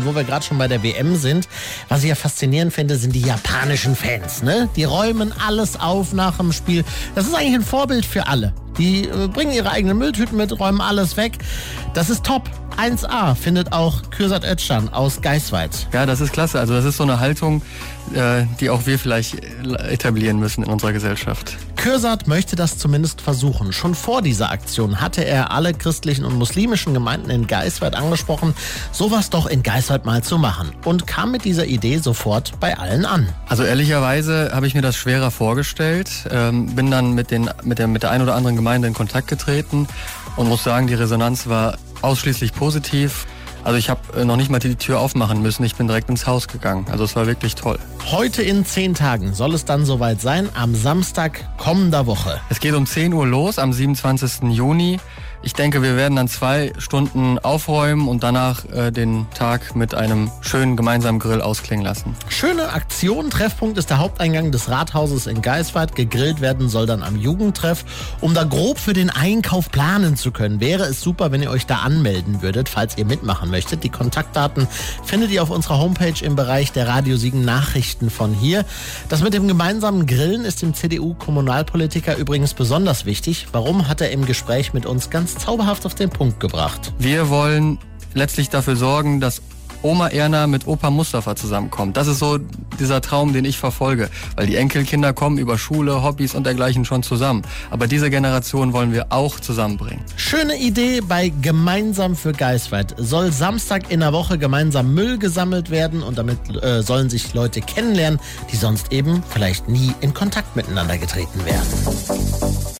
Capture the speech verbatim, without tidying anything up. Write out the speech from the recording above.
wo wir gerade schon bei der W M sind, was ich ja faszinierend finde, sind die japanischen Fans. Ne? Die räumen alles auf nach dem Spiel. Das ist eigentlich ein Vorbild für alle. Die äh, bringen ihre eigenen Mülltüten mit, räumen alles weg. Das ist top. eins A findet auch Kürsat Özcan aus Geisweit. Ja, das ist klasse. Also das ist so eine Haltung, äh, die auch wir vielleicht etablieren müssen in unserer Gesellschaft. Kürsat möchte das zumindest versuchen. Schon vor dieser Aktion hatte er alle christlichen und muslimischen Gemeinden in Geisweit angesprochen, sowas doch in Geisweit mal zu machen. Und kam mit dieser Idee sofort bei allen an. Also ehrlicherweise habe ich mir das schwerer vorgestellt. Ähm, bin dann mit, den, mit, der, mit der ein oder anderen Gemeinde in Kontakt getreten und muss sagen, die Resonanz war ausschließlich positiv. Also ich habe noch nicht mal die Tür aufmachen müssen. Ich bin direkt ins Haus gegangen. Also es war wirklich toll. Heute in zehn Tagen soll es dann soweit sein, am Samstag kommender Woche. Es geht um zehn Uhr los, am siebenundzwanzigsten Juni. Ich denke, wir werden dann zwei Stunden aufräumen und danach äh, den Tag mit einem schönen gemeinsamen Grill ausklingen lassen. Schöne Aktion. Treffpunkt ist der Haupteingang des Rathauses in Geisweit. Gegrillt werden soll dann am Jugendtreff. Um da grob für den Einkauf planen zu können, wäre es super, wenn ihr euch da anmelden würdet, falls ihr mitmachen möchtet. Die Kontaktdaten findet ihr auf unserer Homepage im Bereich der Radio Siegen Nachrichten von hier. Das mit dem gemeinsamen Grillen ist dem C D U-Kommunalpolitiker übrigens besonders wichtig. Warum, hat er im Gespräch mit uns ganz zauberhaft auf den Punkt gebracht. Wir wollen letztlich dafür sorgen, dass Oma Erna mit Opa Mustafa zusammenkommt. Das ist so dieser Traum, den ich verfolge. Weil die Enkelkinder kommen über Schule, Hobbys und dergleichen schon zusammen. Aber diese Generation wollen wir auch zusammenbringen. Schöne Idee bei Gemeinsam für Geisweit. Soll Samstag in der Woche gemeinsam Müll gesammelt werden und damit äh, sollen sich Leute kennenlernen, die sonst eben vielleicht nie in Kontakt miteinander getreten wären.